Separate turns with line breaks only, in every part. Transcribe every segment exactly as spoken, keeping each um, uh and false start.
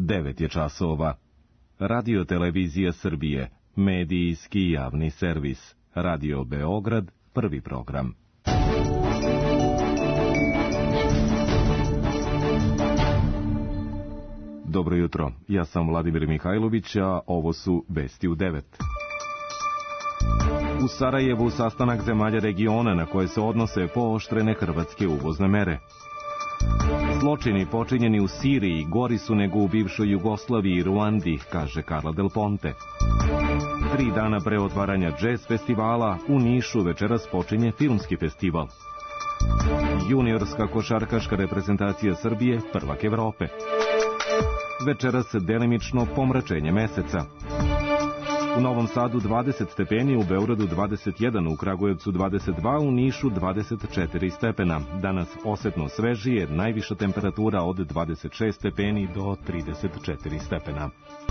devet je časova. Radio Televizija Srbije, medijski javni servis. Radio Beograd, prvi program. Dobro jutro, ja sam Vladimir Mihajlović, a ovo su vesti u devet. U Sarajevu sastanak zemalja regiona na koje se odnose pooštrene hrvatske uvozne mere. Zločini počinjeni u Siriji gori su nego u bivšoj Jugoslaviji i Ruandi, kaže Carla Del Ponte. Tri dana pre otvaranja džez festivala u Nišu večeras počinje filmski festival. Juniorska košarkaška reprezentacija Srbije, prvak Evrope. Večeras delimično pomračenje meseca. U Novom Sadu dvadeset stepeni, u Beogradu dvadeset jedan, u Kragujevcu dvadeset dva, u Nišu dvadeset četiri stepena. Danas osetno svežije, najviša temperatura od dvadeset šest stepeni do trideset četiri stepena.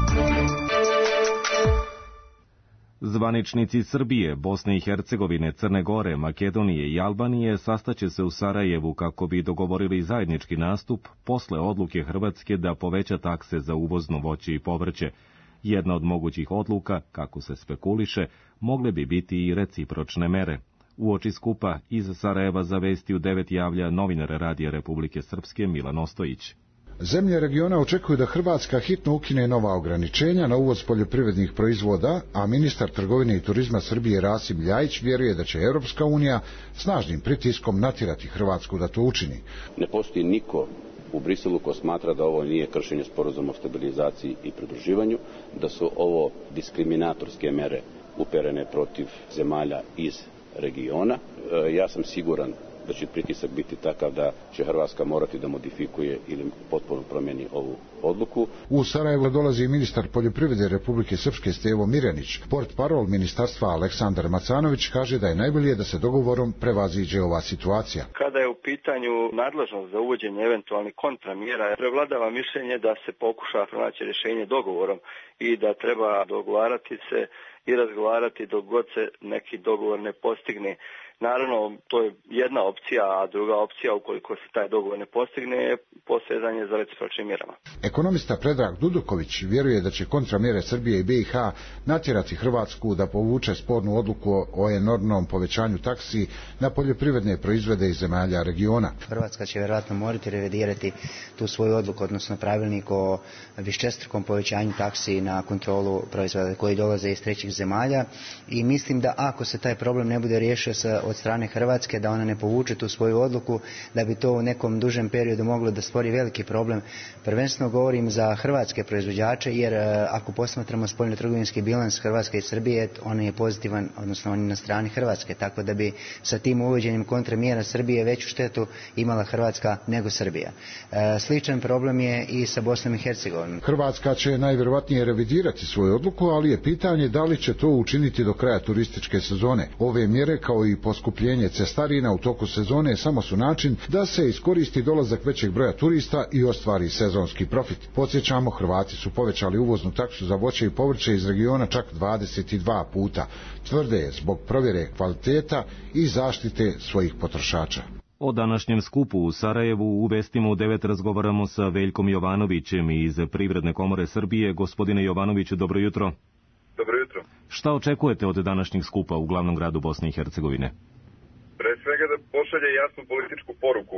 Zvaničnici Srbije, Bosne i Hercegovine, Crne Gore, Makedonije i Albanije sastaće se u Sarajevu kako bi dogovorili zajednički nastup posle odluke Hrvatske da poveća takse za uvozno voće i povrće. Jedna od mogućih odluka, kako se spekuliše, mogle bi biti i recipročne mere. Uoči skupa iz Sarajeva za vesti u devet javlja novinar Radija Republike Srpske Milan Ostojić.
Zemlje regiona očekuju da Hrvatska hitno ukine nova ograničenja na uvoz poljoprivrednih proizvoda, a ministar trgovine i turizma Srbije Rasim Ljajić vjeruje da će Europska unija snažnim pritiskom natjerati Hrvatsku da to učini.
Ne postoji niko u Briselu ko smatra da ovo nije kršenje sporazuma o stabilizaciji i pridruživanju, da su ovo diskriminatorske mere uperene protiv zemalja iz regiona. E, ja sam siguran da će pritisak biti takav da će Hrvatska morati da modifikuje ili potpuno promijeni ovu odluku.
U Sarajevo dolazi ministar poljoprivrede Republike Srpske Stevo Mirjanić. Portparol ministarstva Aleksandar Macanović kaže da je najbolje da se dogovorom prevaziđe ova situacija.
Kada je u pitanju nadležnost za uvođenje eventualnih kontramjera, prevladava mišljenje da se pokuša pronaći rješenje dogovorom i da treba dogovarati se i razgovarati dok god se neki dogovor ne postigne. Naravno, to je jedna opcija, a druga opcija, ukoliko se taj dogovor ne postigne, je posezanje za recipročnim mjerama.
Ekonomista Predrag Duduković vjeruje da će kontramjere Srbije i B i H natjerati Hrvatsku da povuče spornu odluku o enormnom povećanju taksi na poljoprivredne proizvode iz zemalja regiona.
Hrvatska će vjerojatno morati revidirati tu svoju odluku, odnosno pravilnik o višestrukom povećanju taksi na kontrolu proizvoda koji dolaze iz trećih zemalja, i mislim da ako se taj problem ne bude riješio sa od strane Hrvatske, da ona ne povuče tu svoju odluku, da bi to u nekom dužem periodu moglo da stvori veliki problem. Prvenstveno govorim za hrvatske proizvođače, jer ako posmatramo spoljnotrgovinski bilans Hrvatske i Srbije, on je pozitivan, odnosno on je na strani Hrvatske, tako da bi sa tim uvođenjem kontramjera Srbije veću štetu imala Hrvatska nego Srbija. Sličan problem je i sa Bosnom i Hercegovinom.
Hrvatska će najvjerovatnije revidirati svoju odluku, ali je pitanje da li će to učiniti do kraja turističke sezone. Ove mjere, kao i poskupljenje cestarina u toku sezone, samo su način da se iskoristi dolazak većeg broja turista i ostvari sezonski profit. Podsjećamo, Hrvati su povećali uvoznu taksu za voće i povrće iz regiona čak dvadeset dva puta. Tvrde je zbog provjere kvaliteta i zaštite svojih potrošača.
O današnjem skupu u Sarajevu u vestima u devet razgovaramo sa Veljkom Jovanovićem iz Privredne komore Srbije. Gospodine Jovanoviću, dobro jutro.
Dobro jutro.
Šta očekujete od današnjeg skupa u glavnom gradu Bosne i Hercegovine?
Pre svega da pošalje jasnu političku poruku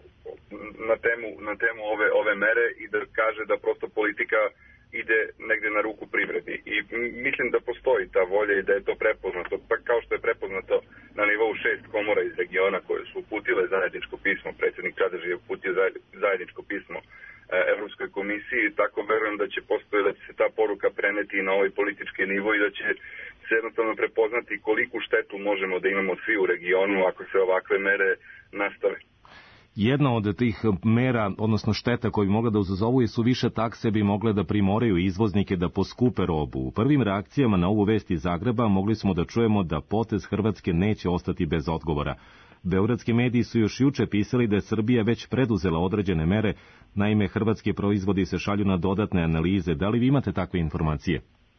na temu, na temu ove, ove mere i da kaže da prosto politika ide negdje na ruku privredi. I mislim da postoji ta volja i da je to prepoznato, pa kao što je prepoznato na nivou šest komora iz regiona koje su uputile zajedničko pismo, predsjednik Čadež je uputio zajedničko pismo Evropskoj komisiji, tako verujem da će postoje, da će se ta poruka preneti i na ovaj politički nivo i da će se jednostavno prepoznati koliku štetu možemo da imamo svi u regionu ako se ovakve mere nastave.
Jedna od tih mera, odnosno šteta koji bi mogla da uzazovu, su više takse bi mogle da primoraju izvoznike da poskupe robu. U prvim reakcijama na ovu vest iz Zagreba mogli smo da čujemo da potez Hrvatske neće ostati bez odgovora. Beogradski mediji su još juče pisali da je Srbija već preduzela određene mere, naime hrvatski proizvodi se šalju na dodatne analize. Da li vi imate takve informacije?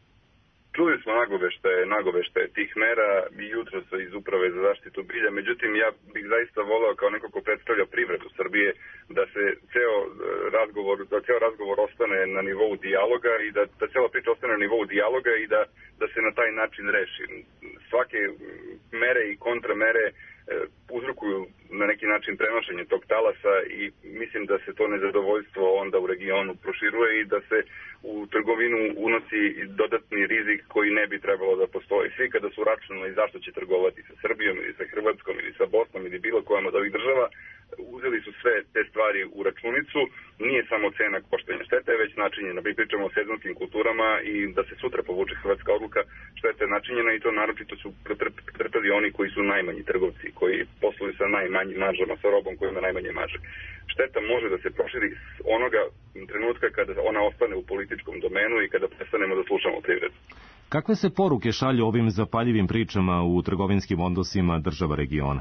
Čuli smo nagoveštaje, nagoveštaje tih mera i jutro su iz Uprave za zaštitu bilja, međutim ja bih zaista voleo kao neko ko predstavlja privredu Srbije da se ceo razgovor razgovor, da cijel razgovor ostane na nivou dijaloga i da, da cijela priča ostane na nivou dijaloga i da, da se na taj način reši. Svake mere i kontramere uzrokuju na neki način prenošenje tog talasa i mislim da se to nezadovoljstvo onda u regionu proširuje i da se u trgovinu unosi dodatni rizik koji ne bi trebalo da postoji. Svi kada su računali zašto će trgovati sa Srbijom ili sa Hrvatskom ili sa Bosnom ili bilo kojom od ovih država, uzeli su sve te stvari u računicu. Nije samo cena koštanja štete, već načinjena. Mi pričamo o sezonskim kulturama i da se sutra povuče hrvatska odluka, šteta je načinjena i to naročito su pretrpeli oni koji su najmanji trgovci, koji posluju sa najmanjim maržama, sa robom koji ima najmanje marže. Šteta može da se proširi s onoga trenutka kada ona ostane u političkom domenu i kada prestanemo da slušamo privredu.
Kakve se poruke šalju ovim zapaljivim pričama u trgovinskim odnosima država regiona?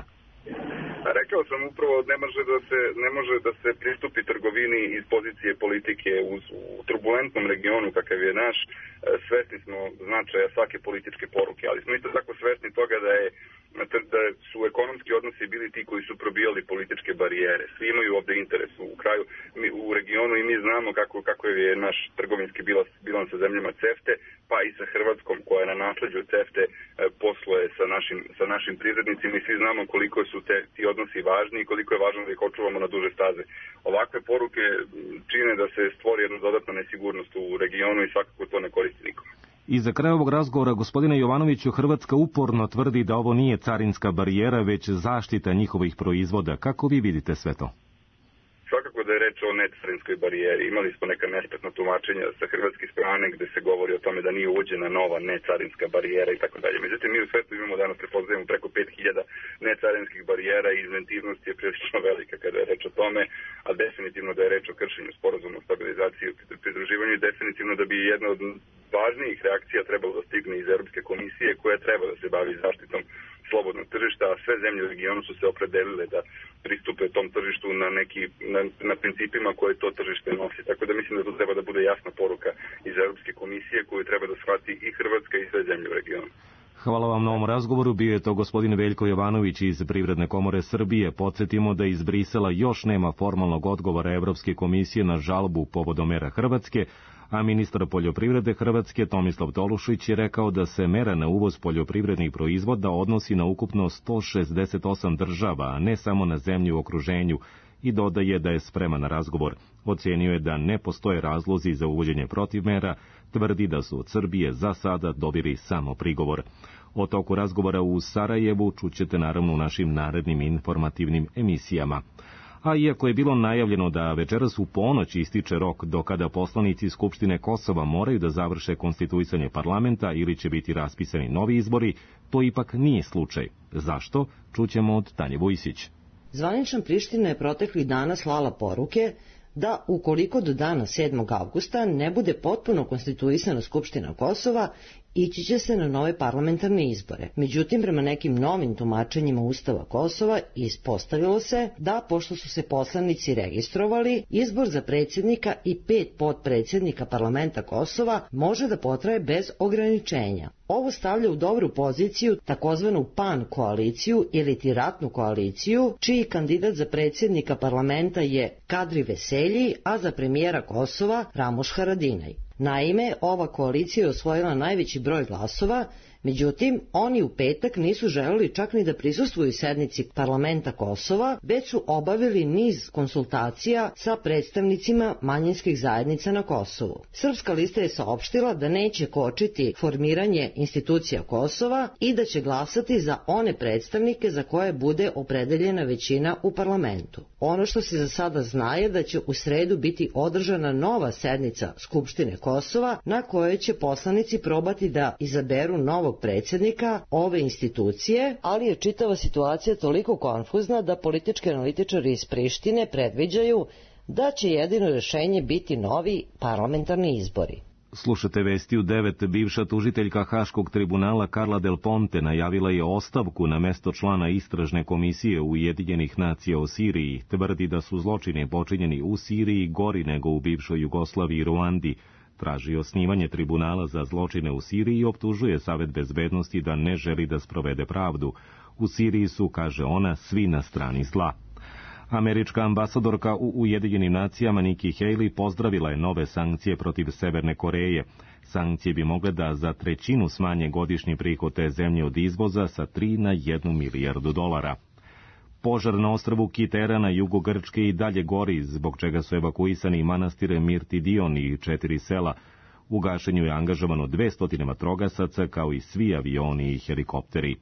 Rekao sam upravo, ne može da se, ne može da se pristupi trgovini iz pozicije politike u, u turbulentnom regionu kakav je naš. Svesni smo značaja svake političke poruke, ali smo isto tako svesni toga da je da su ekonomski odnosi bili ti koji su probijali političke barijere. Svi imaju ovde interes u kraju, mi, u regionu i mi znamo kako, kako je naš trgovinski bilans, bilans sa zemljama CEFTE, pa i sa Hrvatskom koja je na nasleđu CEFTE posluje sa našim, sa našim privrednicima i svi znamo koliko su te, ti odnosi važni i koliko je važno da ih očuvamo na duže staze. Ovakve poruke čine da se stvori jedna dodatna nesigurnost u regionu i svakako to ne koristi nikome.
I za kraj ovog razgovora, gospodine Jovanoviću, Hrvatska uporno tvrdi da ovo nije carinska barijera, već zaštita njihovih proizvoda. Kako vi vidite sve to?
Svakako da je reč o necarinskoj barijeri. Imali smo neka nespretna tumačenja sa hrvatske strane gde se govori o tome da nije uvođena nova necarinska barijera i tako dalje. Međutim, mi u svetu imamo danas, prepoznajemo preko pet hiljada necarinskih barijera i inventivnost je prilično velika kada je reč o tome, a definitivno da je reč o kršenju sporazuma o stabilizaciji i pridruživanju i definitivno da bi jedna od važnijih reakcija trebalo da stigne iz Europske komisije koja treba da se bavi zaštitom slobodnog tržišta, a sve zemlje u regionu su se opredelile da pristupe tom tržištu na neki na, na principima koje to tržište nosi. Tako da mislim da to treba da bude jasna poruka iz Europske komisije koju treba da shvati i Hrvatska i sve zemlje u regionu.
Hvala vam na ovom razgovoru. Bio je to gospodin Veljko Jovanović iz Privredne komore Srbije. Podsjetimo da iz Brisela još nema formalnog odgovora Evropske komisije na žalbu povodom mera Hrvatske, a ministar poljoprivrede Hrvatske Tomislav Tolušić je rekao da se mera na uvoz poljoprivrednih proizvoda odnosi na ukupno sto šezdeset osam država, a ne samo na zemlje u okruženju, i dodaje da je spreman na razgovor. Ocenio je da ne postoje razlozi za uvođenje protivmera, tvrdi da su od Srbije za sada dobili samo prigovor. O toku razgovora u Sarajevu čućete naravno u našim narednim informativnim emisijama. A iako je bilo najavljeno da večeras u ponoć ističe rok do kada poslanici Skupštine Kosova moraju da završe konstituisanje parlamenta ili će biti raspisani novi izbori, to ipak nije slučaj. Zašto? Čućemo od Tanje Vojsić.
Zvanična Priština je proteklih dana slala poruke da ukoliko do dana sedmog avgusta ne bude potpuno konstituisana Skupština Kosova, ići će se na nove parlamentarne izbore. Međutim, prema nekim novim tumačenjima Ustava Kosova ispostavilo se da, pošto su se poslanici registrovali, izbor za predsjednika i pet potpredsjednika parlamenta Kosova može da potraje bez ograničenja. Ovo stavlja u dobru poziciju takozvanu PAN koaliciju ili ratnu koaliciju, čiji kandidat za predsjednika parlamenta je Kadri Veselji, a za premijera Kosova Ramoš Haradinaj. Naime, ova koalicija je osvojila najveći broj glasova, međutim, oni u petak nisu želeli čak ni da prisustvuju sednici parlamenta Kosova, već su obavili niz konsultacija sa predstavnicima manjinskih zajednica na Kosovu. Srpska lista je saopštila da neće kočiti formiranje institucija Kosova i da će glasati za one predstavnike za koje bude opredeljena većina u parlamentu. Ono što se za sada zna je da će u sredu biti održana nova sednica Skupštine Kosova, na kojoj će poslanici probati da izaberu novog predsjednika ove institucije, ali je čitava situacija toliko konfuzna da politički analitičari iz Prištine predviđaju da će jedino rješenje biti novi parlamentarni izbori.
Slušate vesti u devet. Bivša tužiteljka Haškog tribunala Carla Del Ponte najavila je ostavku na mesto člana istražne komisije Ujedinjenih nacija o Siriji. Tvrdi da su zločini počinjeni u Siriji gori nego u bivšoj Jugoslaviji i Ruandi. Traži osnivanje tribunala za zločine u Siriji i optužuje Savet bezbednosti da ne želi da sprovede pravdu. U Siriji su, kaže ona, svi na strani zla. Američka ambasadorka u Ujedinjenim nacijama Nikki Haley pozdravila je nove sankcije protiv Severne Koreje. Sankcije bi mogle da za trećinu smanje godišnji prihod te zemlje od izvoza sa tri na jednu milijardu dolara. Požar na ostrvu Kitera na jugu Grčke i dalje gori, zbog čega su evakuisani manastir Mirtidion i četiri sela. U gašenju je angažovano dvesta vatrogasaca, kao i svi avioni i helikopteri.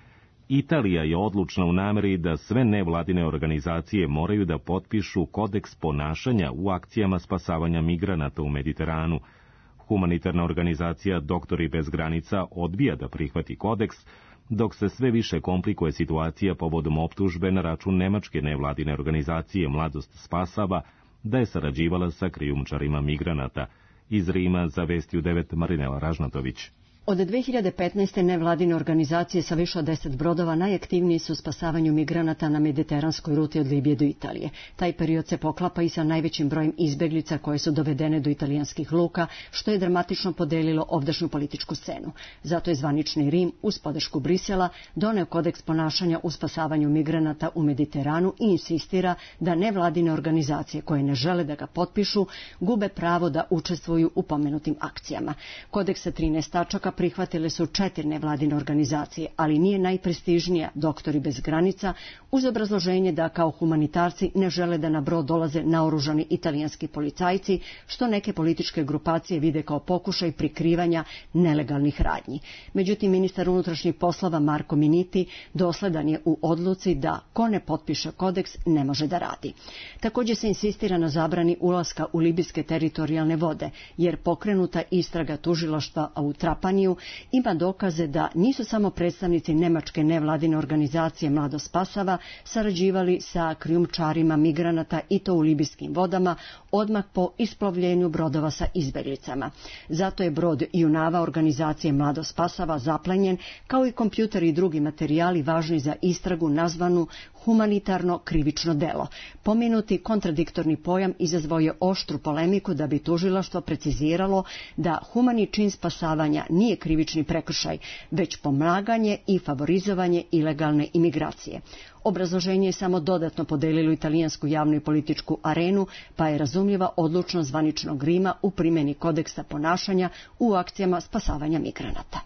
Italija je odlučna u nameri da sve nevladine organizacije moraju da potpišu kodeks ponašanja u akcijama spasavanja migranata u Mediteranu. Humanitarna organizacija Doktori bez granica odbija da prihvati kodeks, dok se sve više komplikuje situacija povodom optužbe na račun nemačke nevladine organizacije Mladost spasava da je sarađivala sa krijumčarima migranata. Iz Rima za Vesti u devet Marinela Ražnatović.
Od dve hiljade petnaeste. nevladine organizacije sa više od deset brodova najaktivniji su u spasavanju migranata na mediteranskoj ruti od Libije do Italije. Taj period se poklapa i sa najvećim brojem izbeglica koje su dovedene do italijanskih luka, što je dramatično podelilo ovdašnju političku scenu. Zato je zvanični Rim, uz podršku Brisela, doneo kodeks ponašanja u spasavanju migranata u Mediteranu i insistira da nevladine organizacije koje ne žele da ga potpišu gube pravo da učestvuju u pomenutim akcijama. Kodeks sa trinaest tačaka prihvatile su četiri nevladine organizacije, ali nije najprestižnija Doktori bez granica, uz obrazloženje da kao humanitarci ne žele da na brod dolaze naoružani italijanski policajci, što neke političke grupacije vide kao pokušaj prikrivanja nelegalnih radnji. Međutim, ministar unutrašnjih poslova Marko Minniti dosledan je u odluci da ko ne potpiše kodeks ne može da radi. Također se insistira na zabrani ulaska u libijske teritorijalne vode, jer pokrenuta istraga tužilaštva u Trapaniju ima dokaze da nisu samo predstavnici nemačke nevladine organizacije Mladost spasava sarađivali sa krijumčarima migranata i to u libijskim vodama odmah po isplovljenju brodova sa izbeglicama. Zato je brod Junava organizacije Mladost spasava zaplenjen, kao i kompjuter i drugi materijali važni za istragu nazvanu humanitarno krivično delo. Pomenuti kontradiktorni pojam izazvao je oštru polemiku da bi tužilaštvo preciziralo da humani čin spasavanja nije krivični prekršaj, već pomaganje i favorizovanje ilegalne imigracije. Obrazloženje je samo dodatno podelilo italijansku javnu i političku arenu, pa je razumljiva odlučnost zvaničnog Rima u primjeni kodeksa ponašanja u akcijama spasavanja migranata.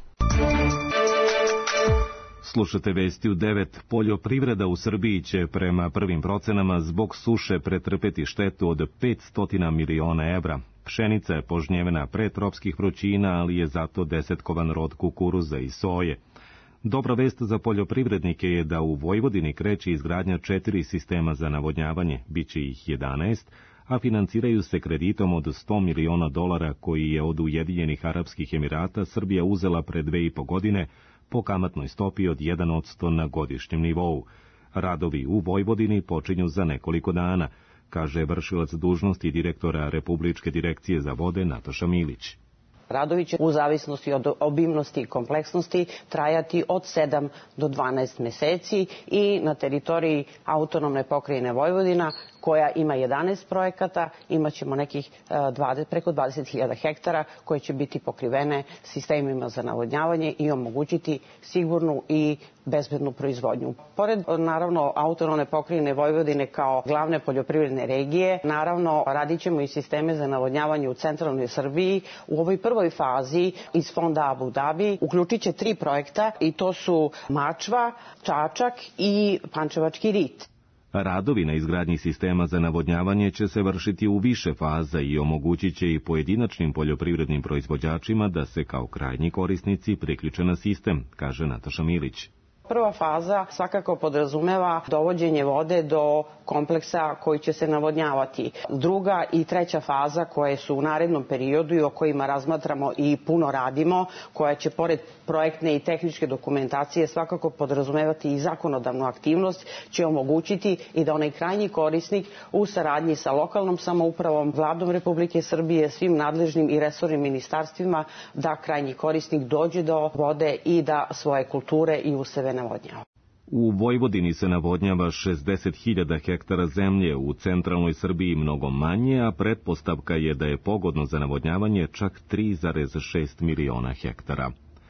Slušate Vesti u devet. Poljoprivreda u Srbiji će prema prvim procenama zbog suše pretrpeti štetu od petsto miliona evra. Pšenica je požnjevena pre tropskih vrućina, ali je zato desetkovan rod kukuruza i soje. Dobra vest za poljoprivrednike je da u Vojvodini kreće izgradnja četiri sistema za navodnjavanje, biće ih jedanaest, a financiraju se kreditom od sto miliona dolara koji je od Ujedinjenih Arapskih Emirata Srbija uzela pre dve i po godine po kamatnoj stopi od jedan posto na godišnjem nivou. Radovi u Vojvodini počinju za nekoliko dana, kaže vršilac dužnosti direktora Republičke direkcije za vode Nataša Milić.
Radovi će u zavisnosti od obimnosti i kompleksnosti trajati od sedam do dvanaest meseci i na teritoriji autonomne pokrajine Vojvodina, koja ima jedanaest projekata, imat ćemo nekih dvadeset, preko dvadeset hiljada hektara koje će biti pokrivene sistemima za navodnjavanje i omogućiti sigurnu i bezbednu proizvodnju. Pored, naravno, autonomne pokrajine Vojvodine kao glavne poljoprivredne regije, naravno, radit ćemo i sisteme za navodnjavanje u centralnoj Srbiji. U ovoj prvoj fazi iz fonda Abu Dhabi uključit će tri projekta i to su Mačva, Čačak i Pančevački rit.
Radovi na izgradnji sistema za navodnjavanje će se vršiti u više faza i omogućit će i pojedinačnim poljoprivrednim proizvođačima da se kao krajnji korisnici priključe na sistem, kaže Nataša Milić.
Prva faza svakako podrazumeva dovođenje vode do kompleksa koji će se navodnjavati. Druga i treća faza koje su u narednom periodu i o kojima razmatramo i puno radimo, koja će pored projektne i tehničke dokumentacije svakako podrazumevati i zakonodavnu aktivnost, će omogućiti i da onaj krajnji korisnik u saradnji sa lokalnom samoupravom, Vladom Republike Srbije, svim nadležnim i resornim ministarstvima, da krajnji korisnik dođe do vode i da svoje kulture i useve navodnjava.
U Vojvodini se navodnjava šezdeset hiljada hektara zemlje, u centralnoj Srbiji mnogo manje, a pretpostavka je da je pogodno za navodnjavanje čak tri zarez šest miliona hektara.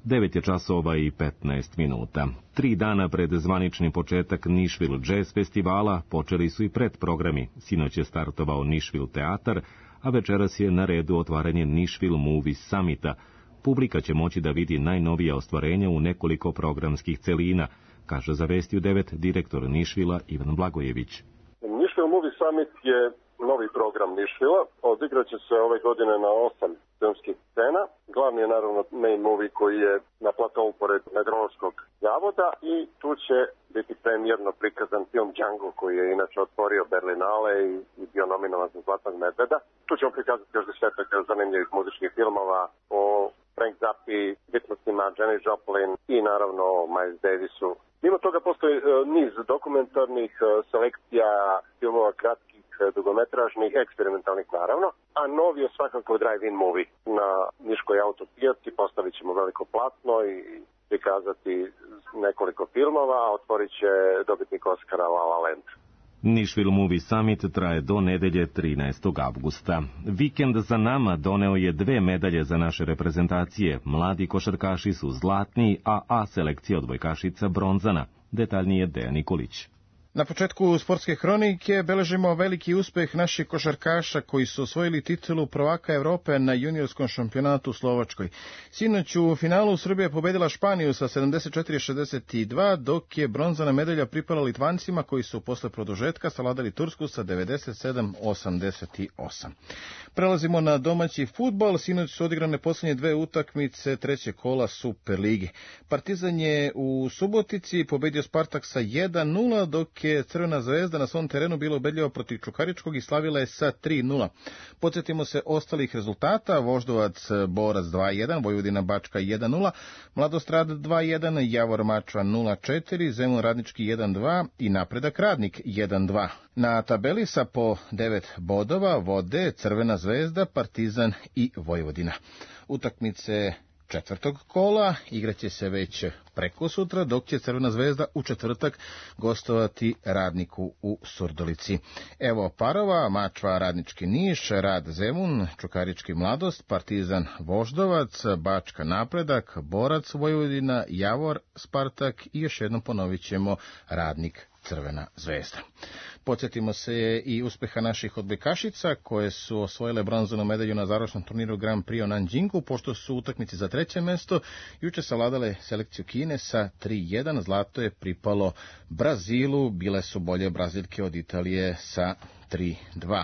devet je časova i petnaest minuta. Tri dana pred zvanični početak Nashville Jazz festivala počeli su i predprogrami. Sinoć je startovao Nashville teatar, a večeras je na redu otvaranje Nashville Movie Summita. Publika će moći da vidi najnovija ostvarenja u nekoliko programskih celina, kaže za Vesti u devet direktor Nashvilla Ivan Blagojević.
Nashville Movie Summit je novi program Nashvilla. Odigraće se ove godine na osam filmskih scena. Glavni je naravno main movie koji je na platovu pored Meteorološkog zavoda i tu će biti premijerno prikazan film Django koji je inače otvorio Berlinale i, i bio nominovan za Zlatnog medveda. Tu ćemo prikazati još desetak zanimljivih muzičkih filmova o Frank Zappi, Beatlesima, Janis Joplin i naravno Miles Davisu. Mimo toga postoji uh, niz dokumentarnih uh, selekcija filmova kratkih, uh, dugometražnih, eksperimentalnih naravno, a novi je svakako drive-in movie. Na Niškoj autopijaci postavit ćemo veliko platno i prikazati nekoliko filmova, a otvorit će dobitnik Oscara La La Land.
Nashville Movie Summit traje do nedelje trinaestog avgusta. Vikend za nama doneo je dve medalje za naše reprezentacije. Mladi košarkaši su zlatni, a A selekcija odbojkašica bronzana. Detaljnije Dejan Nikolić.
Na početku sportske hronike beležimo veliki uspeh naših košarkaša koji su osvojili titulu prvaka Evrope na juniorskom šampionatu u Slovačkoj. Sinoć u finalu Srbija pobedila Španiju sa sedamdeset četiri šezdeset dva, dok je bronzana medalja pripala Litvancima koji su posle produžetka savladali Tursku sa devedeset sedam osamdeset osam. Prelazimo na domaći fudbal. Sinoć su odigrane posljednje dve utakmice trećeg kola Superlige. Partizan je u Subotici pobedio Spartak sa jedan nula, dok je Crvena zvezda na svom terenu bila ubedljiva protiv Čukaričkog i slavila je sa tri nula. Podsjetimo se ostalih rezultata: Voždovac Borac dva jedan, Vojvodina Bačka jedan nula, Mladostrad dva jedan, Javor Mačva nula četiri, Zemun Radnički jedan dva i Napredak Radnik jedan dva. Na tabeli sa po devet bodova vode Crvena zvezda, Partizan i Vojvodina. Utakmice četvrtog kola igraće se već preko sutra, dok će Crvena zvezda u četvrtak gostovati Radniku u Surdolici. Evo parova: Mačva Radnički Niš, Rad Zemun, Čukarički Mladost, Partizan Voždovac, Bačka Napredak, Borac Vojvodina, Javor Spartak i još jednom ponovit ćemo Radnik Crvena zvezda. Podsjetimo se i uspeha naših odbojkašica koje su osvojile bronzanu medalju na završnom turniru Grand Prix u Nanjingu, pošto su utakmici za treće mesto juče savladale selekciju Kine sa tri jedan. Zlato je pripalo Brazilu, bile su bolje Braziljke od Italije sa tri dva.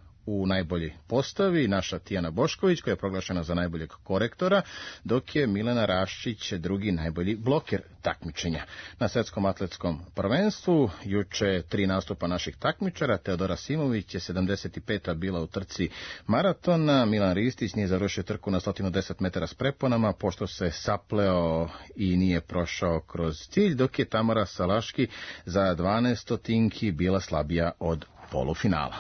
U najboljoj postavi naša Tijana Bošković, koja je proglašena za najboljeg korektora, dok je Milena Raščić drugi najbolji bloker takmičenja. Na svetskom atletskom prvenstvu juče tri nastupa naših takmičara. Teodora Simović je sedamdeset peta bila u trci maratona. Milan Ristić nije završio trku na sto deset metara s preponama, pošto se sapleo i nije prošao kroz cilj, dok je Tamara Salaški za dvanaest stotinki bila slabija od polufinala.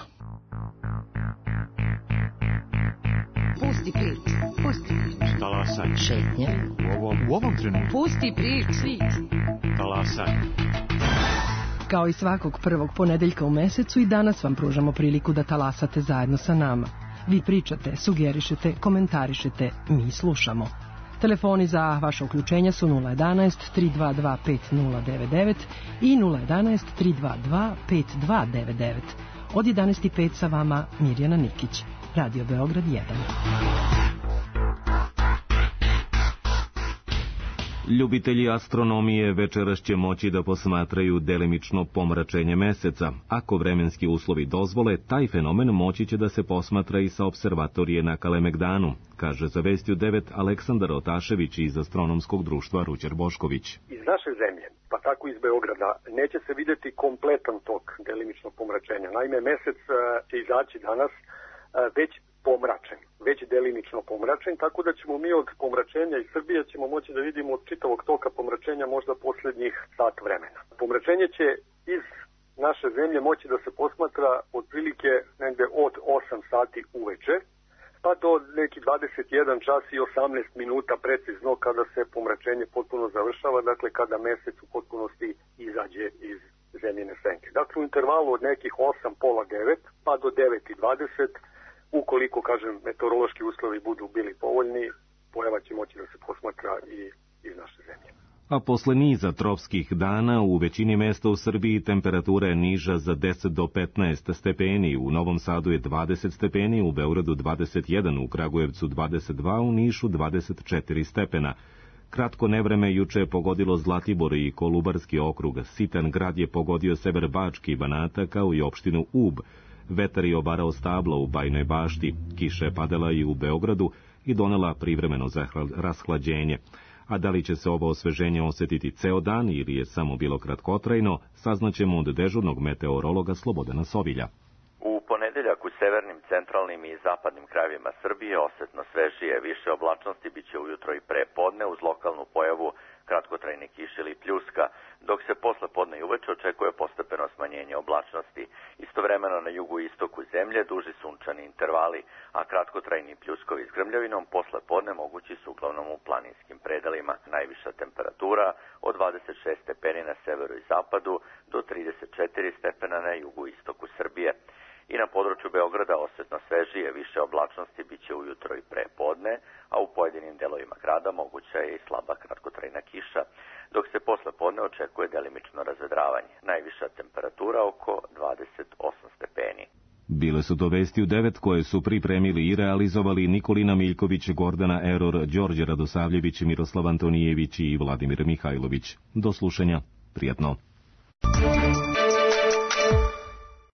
Pusti priču, pusti priču.
Talasaj.
Šetnje.
U ovom, u ovom trenutku.
Pusti priču.
Talasaj.
Kao i svakog prvog ponedeljka u mesecu i danas vam pružamo priliku da talasate zajedno sa nama. Vi pričate, sugerišete, komentarišete, mi slušamo. Telefoni za vaše uključenja su nula jedanaest tri dva dva pet nula devet devet i nula jedanaest tri dva dva pet dva devet devet. Od jedanaest i pet sa vama Mirjana Nikić, Radio Beograd jedan.
Ljubitelji astronomije večeras će moći da posmatraju delimično pomračenje meseca. Ako vremenski uslovi dozvole, taj fenomen moći će da se posmatra i sa observatorije na Kalemegdanu, kaže za Vesti u devet Aleksandar Otašević iz Astronomskog društva Ruđer Bošković.
Iz naše zemlje, pa tako iz Beograda, neće se vidjeti kompletan tok delimično pomračenja. Naime, mesec će izaći danas već pomračen, već delimično pomračen, tako da ćemo mi od pomračenja iz Srbije ćemo moći da vidimo od čitavog toka pomračenja možda posljednjih sat vremena. Pomračenje će iz naše zemlje moći da se posmatra otprilike negde od osam sati uveče, pa do neki dvadeset jedan čas i osamnaest minuta precizno kada se pomračenje potpuno završava, dakle kada mesec u potpunosti izađe iz zemljine senke. Dakle u intervalu od nekih osam, pola devet pa do devet i dvadeset, ukoliko, kažem, meteorološki uslovi budu bili povoljni, pojava će moći da se posmatra i iz naše zemlje.
A posle niza tropskih dana u većini mesta u Srbiji temperatura je niža za deset do petnaest stepeni, u Novom Sadu je dvadeset stepeni, u Beogradu dvadeset jedan, u Kragujevcu dvadeset dva, u Nišu dvadeset četiri stepena. Kratko nevreme juče je pogodilo Zlatibor i Kolubarski okrug, Sitan grad je pogodio sever Bačke i Banata kao i opštinu Ub, vetar je obarao stabla u Bajnoj Bašti, kiša je padala i u Beogradu i donela privremeno rashlađenje. A da li će se ovo osveženje osetiti ceo dan ili je samo bilo kratkotrajno, saznaćemo od dežurnog meteorologa Slobodana Sovilja.
U ponedeljak u severnim, centralnim i zapadnim krajevima Srbije osetno svežije, više oblačnosti biće ujutro i pre podne uz lokalnu pojavu kratkotrajne kiše ili pljuska, dok se posle podne i uveče očekuje postepeno smanjenje oblačnosti. Istovremeno na jugu i istoku zemlje duži sunčani intervali, a kratkotrajni pljuskovi s grmljavinom posle podne mogući su uglavnom u planinskim predelima. Najviša temperatura od dvadeset šest stepeni na severu i zapadu do trideset četiri stepena na jugu i istoku Srbije. I na području Beograda osetno svežije, više oblačnosti biće ujutro i pre podne, a u pojedinim delovima grada moguća je i slaba kratkotrajna kiša, dok se posle podne očekuje delimično razvedravanje. Najviša temperatura oko dvadeset osam stepeni.
Bile su to vesti u devet koje su pripremili i realizovali Nikolina Miljković, Gordana Eror, Đorđe Radosavljević, Miroslav Antonijević i Vladimir Mihajlović. Do slušanja. Prijatno.